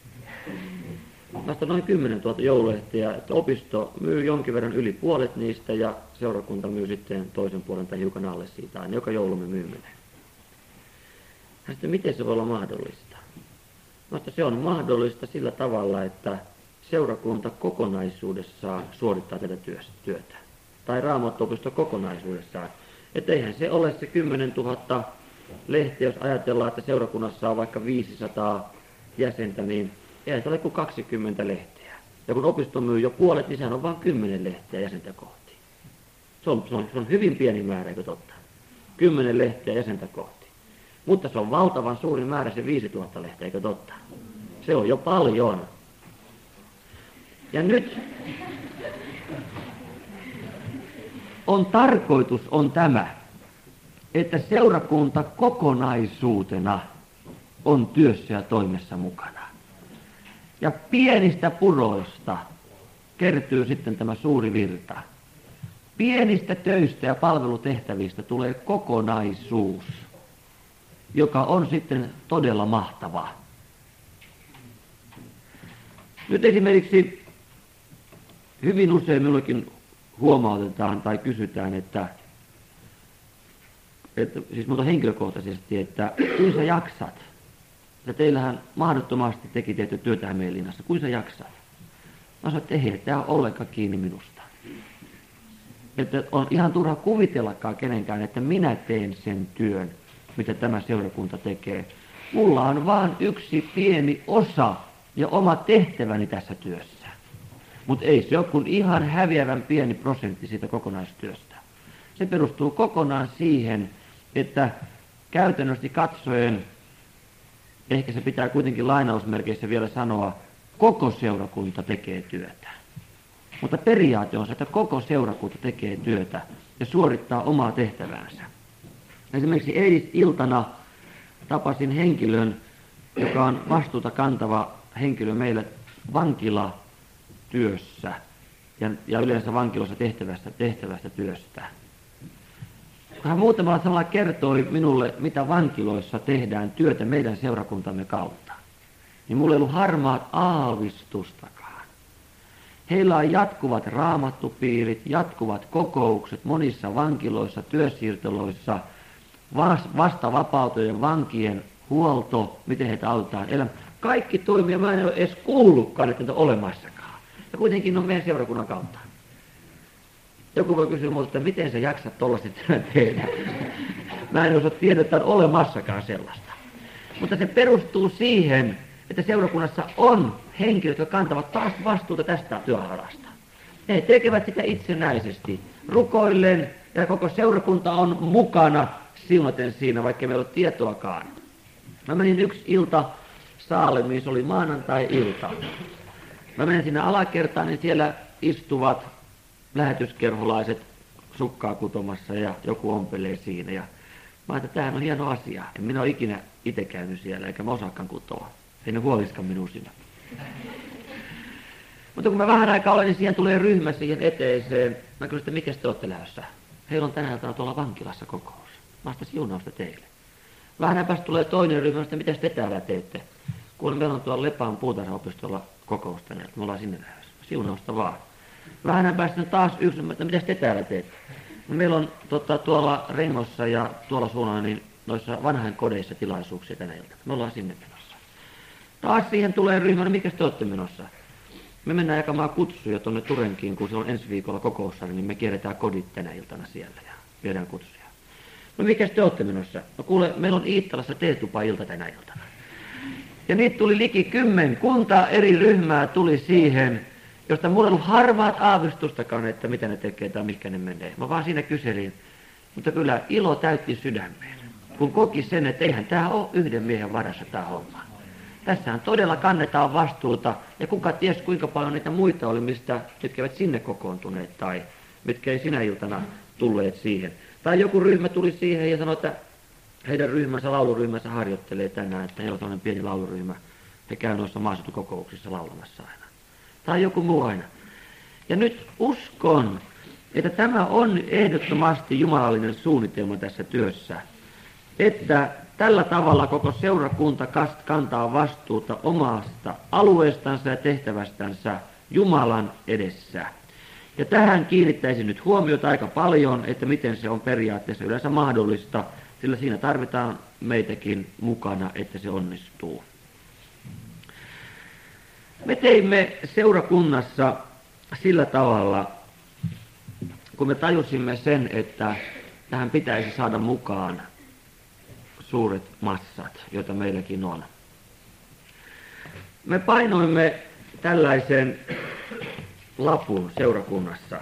Vasta noin kymmenen tuhatta joululehtiä, että opisto myy jonkin verran yli puolet niistä ja seurakunta myy sitten toisen puolen tai hiukan alle siitä aina, joka joulu me myymme ne. Hän sanoi, miten se voi olla mahdollista? Vasta se on mahdollista sillä tavalla, että seurakunta kokonaisuudessaan suorittaa tätä työtä. Tai Raamattuopisto kokonaisuudessaan. Että eihän se ole se kymmenen tuhatta lehteä, jos ajatellaan, että seurakunnassa on vaikka viisisataa jäsentä, niin ei se ole kuin kaksikymmentä lehteä. Ja kun opisto myy jo puolet, niin sehän on vain kymmenen lehteä jäsentä kohti. Se on, se on, se on hyvin pieni määrä, eikö totta? kymmenen lehteä jäsentä kohti. Mutta se on valtavan suuri määrä se viisituhatta lehteä, eikö totta? Se on jo paljon. Ja nyt on tarkoitus on tämä, että seurakunta kokonaisuutena on työssä ja toimessa mukana. Ja pienistä puroista kertyy sitten tämä suuri virta. Pienistä töistä ja palvelutehtävistä tulee kokonaisuus, joka on sitten todella mahtavaa. Nyt esimerkiksi hyvin usein minullekin huomautetaan tai kysytään, että, että siis minulta henkilökohtaisesti, että kuinka sä jaksat? Ja teillähän mahdottomasti teki tehty työtä Hämeenlinnassa. Kuinka sä jaksat? Mä sanoin, että ei, tämä on ollenkaan kiinni minusta. Että on ihan turha kuvitellakaan kenenkään, että minä teen sen työn, mitä tämä seurakunta tekee. Mulla on vaan yksi pieni osa ja oma tehtäväni tässä työssä. Mutta ei se ole kuin ihan häviävän pieni prosentti siitä kokonaistyöstä. Se perustuu kokonaan siihen, että käytännössä katsoen, ehkä se pitää kuitenkin lainausmerkeissä vielä sanoa, koko seurakunta tekee työtä. Mutta periaate on se, että koko seurakunta tekee työtä ja suorittaa omaa tehtäväänsä. Esimerkiksi eilis-iltana tapasin henkilön, joka on vastuuta kantava henkilö meillä vankilatyössä ja, ja yleensä vankilossa tehtävästä, tehtävästä työstä. Hän muutamalla sanalla kertoi minulle, mitä vankiloissa tehdään työtä meidän seurakuntamme kautta. Niin mulla ei ollut harmaat aavistustakaan. Heillä on jatkuvat raamattupiirit, jatkuvat kokoukset monissa vankiloissa, työsiirtoloissa, vastavapautujien vankien huolto, miten heitä autetaan elämään. Kaikki toimia, mä en ole edes kuullutkaan, että niitä on olemassakaan. Ja kuitenkin on meidän seurakunnan kautta. Joku voi kysyä multa, että miten sä jaksat tollaista tehdä. Mä en osaa tiedä, että on olemassakaan sellaista. Mutta se perustuu siihen, että seurakunnassa on henkilöt, jotka kantavat taas vastuuta tästä työharasta. He tekevät sitä itsenäisesti, rukoillen, ja koko seurakunta on mukana siunaten siinä, vaikka meillä ei ole tietoakaan. Mä menin yksi ilta Saalemiin, se oli maanantai-ilta. Mä menen sinne alakertaan, niin siellä istuvat lähetyskerholaiset sukkaa kutomassa ja joku ompelee siinä. Ja mä ajattelin, että tämähän on hieno asia. En minä ole ikinä itse käynyt siellä, eikä mä osaakaan kutoa. Ei ne huoliskaan minun siinä. Mutta kun mä vähän aikaa olen, niin siihen tulee ryhmä siihen eteiseen. Mä kysyin, että mikä te olette lähdössä? Heillä on tänä iltana tuolla vankilassa kokous. Mä sitä siunausta teille. Vähän päästä tulee toinen ryhmä, että mitä te täällä teette? Kun meillä on tuolla Lepaan puutarhaopistolla kokous tänään, että me ollaan sinne lähdössä. Siunausta vaan. Vähän päästä taas yksi, että mitä te täällä teette? Meillä on tota, tuolla Rengossa ja tuolla suunnalla niin noissa vanhain kodeissa tilaisuuksia tänä iltana. Me ollaan sinne menossa. Taas siihen tulee ryhmä, no mikä te olette menossa? Me mennään jakamaan kutsuja tuonne Turenkiin, kun se on ensi viikolla kokoussa, niin me kierretään kodit tänä iltana siellä ja viedään kutsuja. No mikäs te olette menossa? No kuule, meillä on Iittalassa teetupa-ilta tänä iltana. Ja niitä tuli liki kymmenkunta eri ryhmää tuli siihen, josta mulla ei ollut harmaat aavistustakaan, että mitä ne tekee tai mihinkä ne menee. Mä vaan siinä kyselin, mutta kyllä ilo täytti sydämeen, kun koki sen, että eihän tämä ole yhden miehen varassa tämä homma. Tässähän todella kannetaan vastuuta, ja kuka ties kuinka paljon niitä muita oli, mistä, mitkä eivät sinne kokoontuneet tai mitkä ei sinä iltana tulleet siihen. Tai joku ryhmä tuli siihen ja sanoi, että heidän ryhmänsä, lauluryhmänsä harjoittelee tänään, että heillä on tämmöinen pieni lauluryhmä. He käy noissa maaseutukokouksissa laulamassa aina. Tai joku muu aina. Ja nyt uskon, että tämä on ehdottomasti jumalallinen suunnitelma tässä työssä, että tällä tavalla koko seurakunta kantaa vastuuta omasta alueestansa ja tehtävästänsä Jumalan edessä. Ja tähän kiinnittäisin nyt huomiota aika paljon, että miten se on periaatteessa yleensä mahdollista, sillä siinä tarvitaan meitäkin mukana, että se onnistuu. Me teimme seurakunnassa sillä tavalla, kun me tajusimme sen, että tähän pitäisi saada mukaan suuret massat, joita meilläkin on. Me painoimme tällaisen lapun seurakunnassa,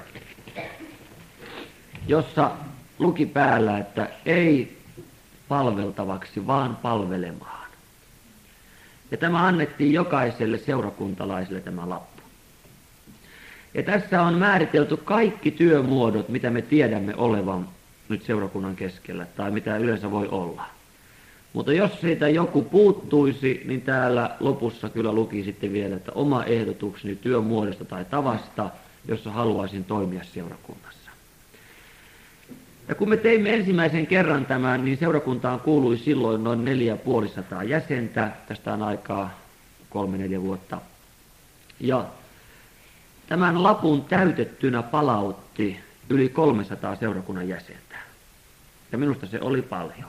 jossa luki päällä, että ei palveltavaksi, vaan palvelemaan. Ja tämä annettiin jokaiselle seurakuntalaiselle tämä lappu. Ja tässä on määritelty kaikki työmuodot, mitä me tiedämme olevan nyt seurakunnan keskellä, tai mitä yleensä voi olla. Mutta jos siitä joku puuttuisi, niin täällä lopussa kyllä luki sitten vielä, että oma ehdotukseni työmuodosta tai tavasta, jossa haluaisin toimia seurakunnassa. Ja kun me teimme ensimmäisen kerran tämän, niin seurakuntaan kuului silloin noin neljä puolisataa jäsentä, tästä on aikaa kolme neljä vuotta. Ja tämän lapun täytettynä palautti yli kolmesataa seurakunnan jäsentä. Ja minusta se oli paljon.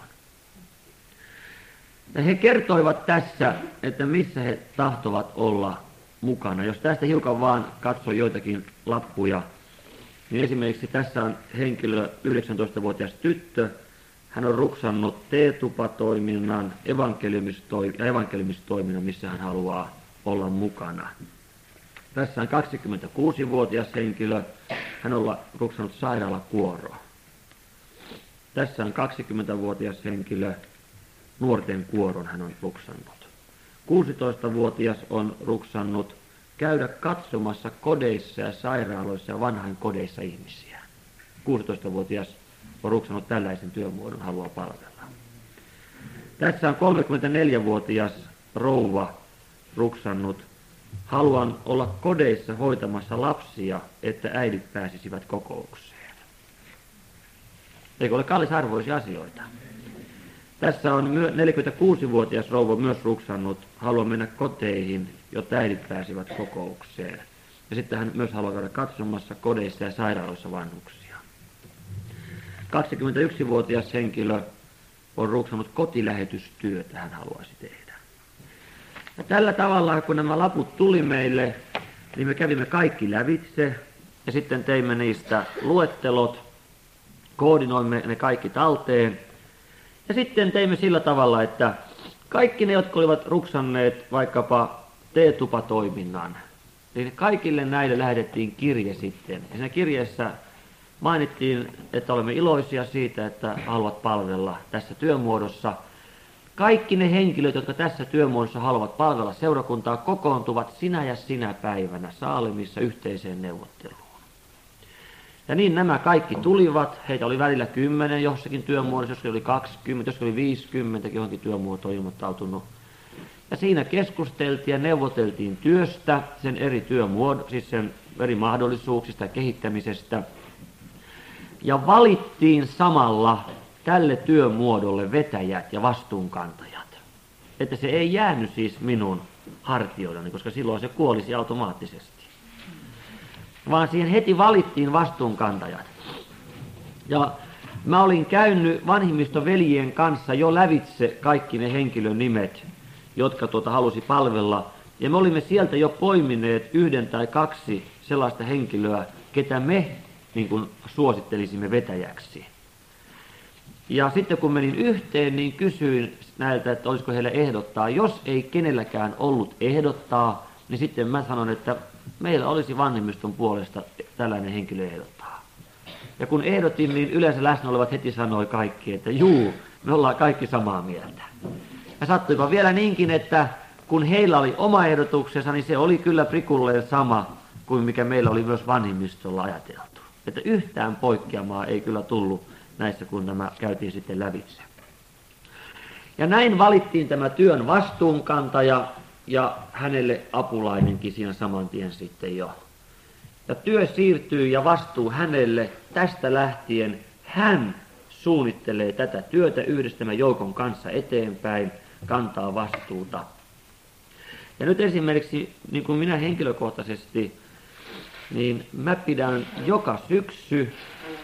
Ja he kertoivat tässä, että missä he tahtovat olla mukana. Jos tästä hiukan vaan katsoo joitakin lappuja, niin esimerkiksi tässä on henkilö, yhdeksäntoistavuotias tyttö. Hän on ruksannut teetupatoiminnan ja evankeliumistoiminnan, missä hän haluaa olla mukana. Tässä on kaksikymmentäkuusivuotias henkilö. Hän on ruksannut sairaalakuoroa. Tässä on kaksikymmentävuotias henkilö. Nuorten kuoron hän on ruksannut. kuusitoistavuotias on ruksannut käydä katsomassa kodeissa ja sairaaloissa ja vanhain kodeissa ihmisiä. kuusitoistavuotias on ruksannut tällaisen työmuodon, haluaa palvella. Tässä on kolmekymmentäneljävuotias rouva ruksannut, haluan olla kodeissa hoitamassa lapsia, että äidit pääsisivät kokoukseen. Eikö ole kallisarvoisia asioita? Tässä on neljäkymmentäkuusivuotias rouva myös ruksannut, haluan mennä koteihin, jotta äidit pääsivät kokoukseen. Ja sitten hän myös haluaa käydä katsomassa kodeissa ja sairaaloissa vanhuksia. kaksikymmentäyksivuotias henkilö on ruksannut kotilähetystyötä, hän haluaisi tehdä. Ja tällä tavalla, kun nämä laput tuli meille, niin me kävimme kaikki lävitse ja sitten teimme niistä luettelot, koordinoimme ne kaikki talteen. Ja sitten teimme sillä tavalla, että kaikki ne, jotka olivat ruksanneet vaikkapa teetupatoiminnan, niin kaikille näille lähetettiin kirje sitten. Ja siinä kirjeessä mainittiin, että olemme iloisia siitä, että haluavat palvella tässä työmuodossa. Kaikki ne henkilöt, jotka tässä työmuodossa haluavat palvella seurakuntaa, kokoontuvat sinä ja sinä päivänä Saalimissa yhteiseen neuvotteluun. Ja niin nämä kaikki tulivat. Heitä oli välillä kymmenen jossakin työmuodossa, joskin oli kaksikymmentä, joskin oli viisikymmentä, johonkin työmuotoon ilmoittautunut. Ja siinä keskusteltiin ja neuvoteltiin työstä, sen eri työmuodot, siis sen eri mahdollisuuksista ja kehittämisestä. Ja valittiin samalla tälle työmuodolle vetäjät ja vastuunkantajat. Että se ei jäänyt siis minun hartioillani, koska silloin se kuolisi automaattisesti. Vaan siihen heti valittiin vastuunkantajat. Ja mä olin käynyt vanhimmistoveljien kanssa jo lävitse kaikki ne henkilön nimet, jotka tuota halusi palvella. Ja me olimme sieltä jo poimineet yhden tai kaksi sellaista henkilöä, ketä me niin kuin suosittelisimme vetäjäksi. Ja sitten kun menin yhteen, niin kysyin näiltä, että olisiko heille ehdottaa. Jos ei kenelläkään ollut ehdottaa, niin sitten mä sanon, että meillä olisi vanhemmiston puolesta tällainen henkilö ehdottaa. Ja kun ehdotin, niin yleensä läsnä olevat heti sanoi kaikki, että juu, me ollaan kaikki samaa mieltä. Ja sattuipa vielä niinkin, että kun heillä oli oma ehdotuksensa, niin se oli kyllä prikulleen sama kuin mikä meillä oli myös vanhimmistolla ajateltu. Että yhtään poikkeamaa ei kyllä tullut näissä, kun nämä käytiin sitten lävitse. Ja näin valittiin tämä työn vastuunkantaja ja hänelle apulainenkin siinä saman tien sitten jo. Ja työ siirtyy ja vastuu hänelle. Tästä lähtien hän suunnittelee tätä työtä yhdessä tämän joukon kanssa eteenpäin, kantaa vastuuta. Ja nyt esimerkiksi, niin kuin minä henkilökohtaisesti, niin mä pidän joka syksy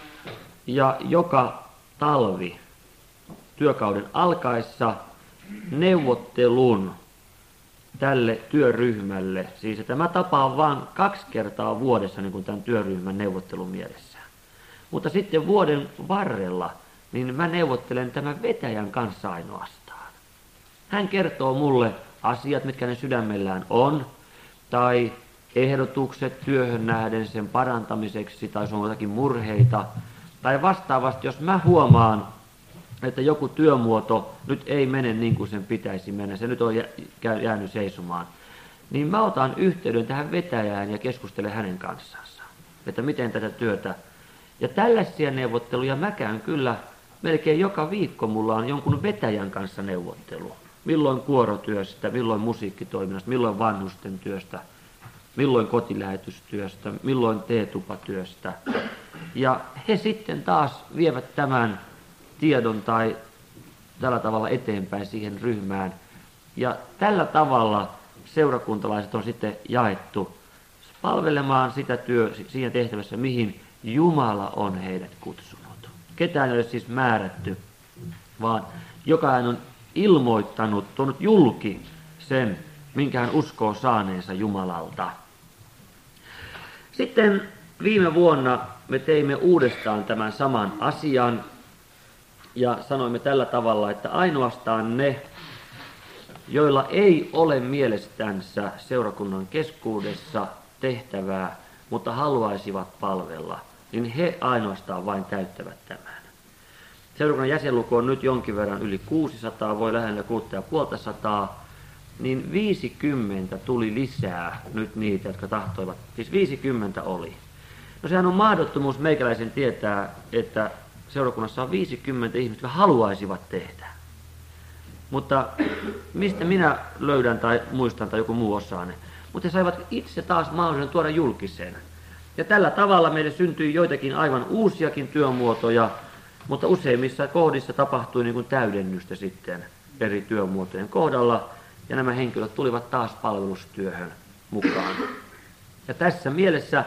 ja joka talvi työkauden alkaessa neuvottelun tälle työryhmälle. Siis että mä tapaan vain kaksi kertaa vuodessa niin kuin tämän työryhmän neuvottelun mielessä. Mutta sitten vuoden varrella niin mä neuvottelen tämän vetäjän kanssa ainoastaan. Hän kertoo mulle asiat, mitkä ne sydämellään on, tai ehdotukset työhön nähden sen parantamiseksi, tai se on jotakin murheita, tai vastaavasti, jos mä huomaan, että joku työmuoto nyt ei mene niin kuin sen pitäisi mennä, se nyt on jäänyt seisomaan, niin mä otan yhteyden tähän vetäjään ja keskustelen hänen kanssansa, että miten tätä työtä. Ja tällaisia neuvotteluja mä käyn kyllä melkein joka viikko, mulla on jonkun vetäjän kanssa neuvottelu. Milloin kuorotyöstä, milloin musiikkitoiminnasta, milloin vanhusten työstä, milloin kotilähetystyöstä, milloin teetupatyöstä. Ja he sitten taas vievät tämän tiedon tai tällä tavalla eteenpäin siihen ryhmään. Ja tällä tavalla seurakuntalaiset on sitten jaettu palvelemaan sitä työ siinä tehtävässä, mihin Jumala on heidät kutsunut. Ketään ei ole siis määrätty, vaan jokainen on ilmoittanut, tuonut julki sen, minkä hän uskoo saaneensa Jumalalta. Sitten viime vuonna me teimme uudestaan tämän saman asian ja sanoimme tällä tavalla, että ainoastaan ne, joilla ei ole mielestänsä seurakunnan keskuudessa tehtävää, mutta haluaisivat palvella, niin he ainoastaan vain täyttävät tämän. Seurakunnan jäsenluku on nyt jonkin verran yli kuusisataa, voi lähellä kuusi ja puolta sataa, niin viisikymmentä tuli lisää nyt niitä, jotka tahtoivat. Siis viisikymmentä oli. No sehän on mahdottomuus meikäläisen tietää, että seurakunnassa on viisikymmentä ihmistä, jotka haluaisivat tehdä. Mutta mistä minä löydän tai muistan tai joku muu osaa ne. Mutta he saivat itse taas mahdollisuuden tuoda julkiseen. Ja tällä tavalla meille syntyi joitakin aivan uusiakin työmuotoja, mutta useimmissa kohdissa tapahtui niin kuin täydennystä sitten eri työmuotojen kohdalla. Ja nämä henkilöt tulivat taas palvelustyöhön mukaan. Ja tässä mielessä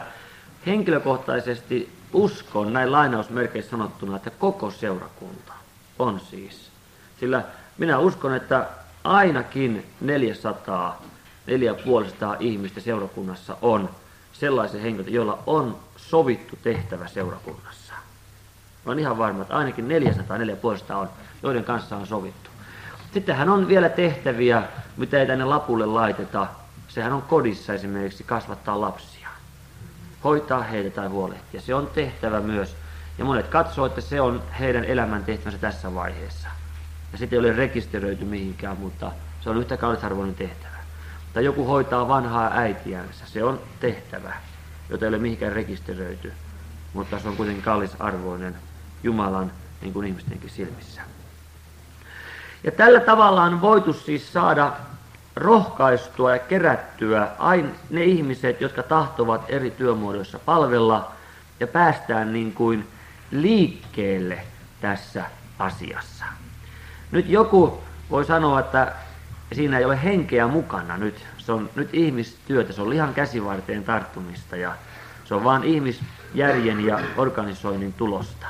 henkilökohtaisesti uskon, näin lainausmerkeissä sanottuna, että koko seurakunta on siis Sillä minä uskon, että ainakin neljäsataa, neljäsataaviisikymmentä ihmistä seurakunnassa on sellaisia henkilöitä, joilla on sovittu tehtävä seurakunnassa. Olen ihan varma, että ainakin neljäsataa, neljäsataaviisikymmentä on, joiden kanssa on sovittu. Sittenhän on vielä tehtäviä, mitä ei tänne lapulle laiteta. Sehän on kodissa esimerkiksi kasvattaa lapsia, hoitaa heitä tai huolehtia. Se on tehtävä myös. Ja monet katsoo, että se on heidän elämän tehtävänsä tässä vaiheessa. Ja sitten ei ole rekisteröity mihinkään, mutta se on yhtä kallisarvoinen tehtävä. Tai joku hoitaa vanhaa äitiänsä. Se on tehtävä, jota ei ole mihinkään rekisteröity, mutta se on kuitenkin kallisarvoinen Jumalan niin kuin ihmistenkin silmissä. Ja tällä tavalla on voitu siis saada rohkaistua ja kerättyä aina ne ihmiset, jotka tahtovat eri työmuodoissa palvella ja päästään niin kuin liikkeelle tässä asiassa. Nyt joku voi sanoa, että siinä ei ole henkeä mukana nyt. Se on nyt ihmistyötä, se on lihan käsivarteen tarttumista ja se on vain ihmisjärjen ja organisoinnin tulosta.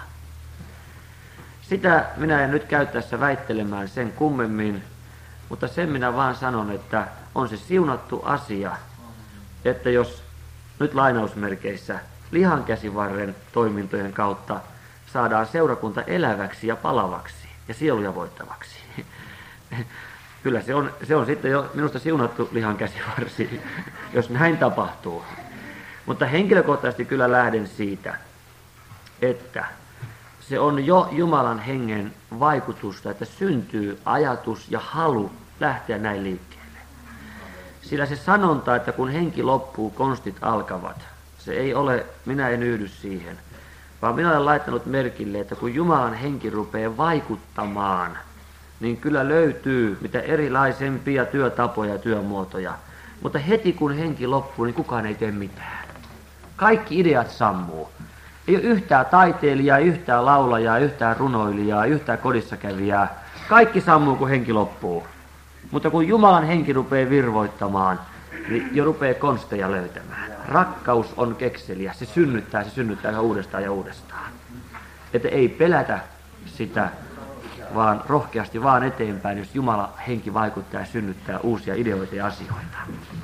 Sitä minä en nyt käy tässä väittelemään sen kummemmin, mutta sen minä vaan sanon, että on se siunattu asia, että jos nyt lainausmerkeissä lihan käsivarren toimintojen kautta saadaan seurakunta eläväksi ja palavaksi ja sieluja voittavaksi. Kyllä se on, se on sitten jo minusta siunattu lihan käsivarsi, jos näin tapahtuu. Mutta henkilökohtaisesti kyllä lähden siitä, että se on jo Jumalan hengen vaikutusta, että syntyy ajatus ja halu lähteä näin liikkeelle. Sillä se sanonta, että kun henki loppuu, konstit alkavat, se ei ole, minä en yhdy siihen, vaan minä olen laittanut merkille, että kun Jumalan henki rupeaa vaikuttamaan, niin kyllä löytyy mitä erilaisempia työtapoja ja työmuotoja. Mutta heti kun henki loppuu, niin kukaan ei tee mitään. Kaikki ideat sammuu. Ei ole yhtään taiteilijaa, yhtään laulajaa, yhtään runoilijaa, yhtään kodissakävijää. Kaikki sammuu, kun henki loppuu. Mutta kun Jumalan henki rupeaa virvoittamaan, niin jo rupeaa konsteja löytämään. Rakkaus on kekseliä. Se synnyttää, se synnyttää ihan uudestaan ja uudestaan. Että ei pelätä sitä, vaan rohkeasti vaan eteenpäin, jos Jumala henki vaikuttaa ja synnyttää uusia ideoita ja asioita.